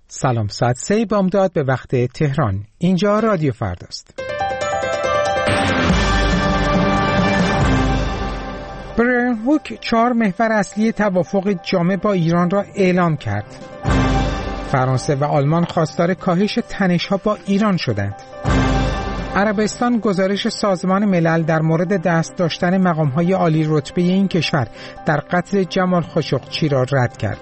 سلام، ساعت 3 بامداد به وقت تهران. اینجا رادیو فرداست. برایان هوک 4 محور اصلی توافق جامع با ایران را اعلام کرد. فرانسه و آلمان خواستار کاهش تنش‌ها با ایران شدند. عربستان گزارش سازمان ملل در مورد دست داشتن مقام‌های عالی رتبه این کشور در قتل جمال خاشقچی را رد کرد.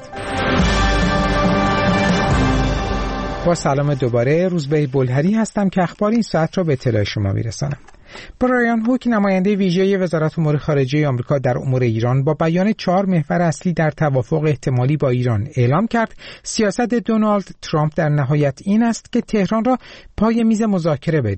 با سلام دوباره، روزبه بلهری هستم که اخبار این ساعت را به اطلاع شما میرسانم. برایان هوک نماینده ویژه وزارت امور خارجه آمریکا در امور ایران با بیان 4 محور اصلی در توافق احتمالی با ایران اعلام کرد سیاست دونالد ترامپ در نهایت این است که تهران را پای میز مذاکره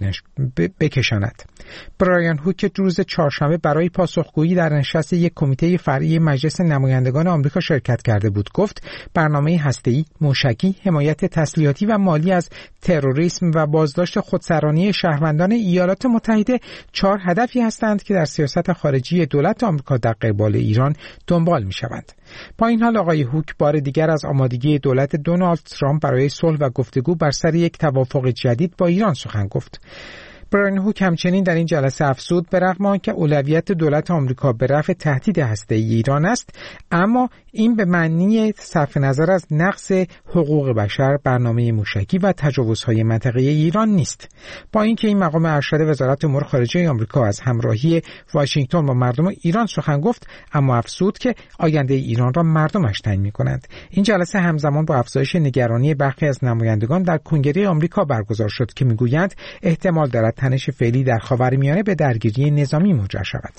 بکشاند. برایان هوک روز چهارشنبه برای پاسخگویی در نشست یک کمیته فرعی مجلس نمایندگان آمریکا شرکت کرده بود. گفت برنامه هسته‌ای، موشکی، حمایت تسلیحاتی و مالی از تروریسم و بازداشت خودسرانی شهروندان ایالات متحده 4 هدفی هستند که در سیاست خارجی دولت آمریکا در قبال ایران دنبال می‌شوند. با این حال آقای هوک بار دیگر از آمادگی دولت دونالد ترامپ برای صلح و گفتگو بر سر یک توافق جدید با ایران سخن گفت. برایان هوک همچنین در این جلسه افزود به رغم آنکه اولویت دولت آمریکا به رفع تهدید هسته‌ای ایران است، اما این به معنی صرف نظر از نقض حقوق بشر، برنامه موشکی و تجاوزهای منطقه‌ای ایران نیست. با اینکه این مقام ارشد وزارت امور خارجه آمریکا از همراهی واشنگتن با مردم ایران سخن گفت، اما افزود که آینده ایران را مردمش تعیین می‌کنند. این جلسه همزمان با افزایش نگرانی برخی از نمایندگان در کنگره آمریکا برگزار شد که می‌گویند احتمال دارد تنش فعلی در خاورمیانه به درگیری نظامی منجر شود.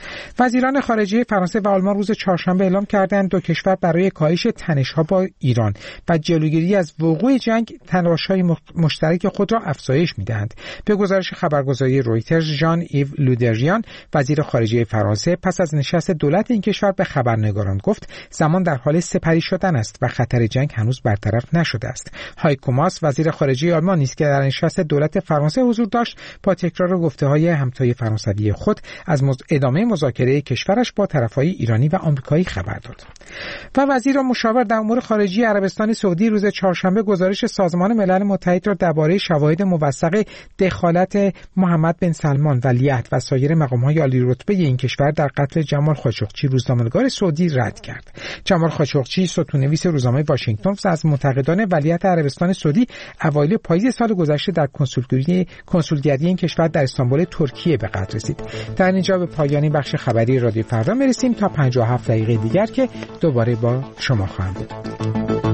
وزیران خارجه فرانسه و آلمان روز چهارشنبه اعلام کردند دو کشور برای کاهش تنش‌ها با ایران و جلوگیری از وقوع جنگ تلاش‌های مشترک خود را افزایش می‌دهند. به گزارش خبرگزاری رویترز، ژان ایو لودریان وزیر خارجه فرانسه پس از نشست دولت این کشور به خبرنگاران گفت زمان در حال سپری شدن است و خطر جنگ هنوز برطرف نشده است. هایکو ماس وزیر خارجه آلمان نیز که در نشست دولت فرانسه حضور داشت با تکرار گفته‌های همتای فرانسوی خود از ادامه مذاکره کشورش با طرفهای ایرانی و آمریکایی خبر داد. و وزیر مشاور در امور خارجه عربستان سعودی روز چهارشنبه گزارش سازمان ملل متحد را درباره شواهد موثق دخالت محمد بن سلمان ولیعهد و سایر مقام‌های عالی رتبه این کشور در قتل جمال خاشقچی روزنامه‌نگار سعودی رد کرد. جمال خاشقچی ستون‌نویس روزنامه واشنگتن از منتقدان ولیعهد عربستان سعودی اوایل پاییز سال گذشته در کنسولگری این کشور در استانبول ترکیه به قتل رسید. در اینجا به پایان بخش خبری رادیو فردا میرسیم تا 57 دقیقه دیگر که دوباره با شما خواهم بود.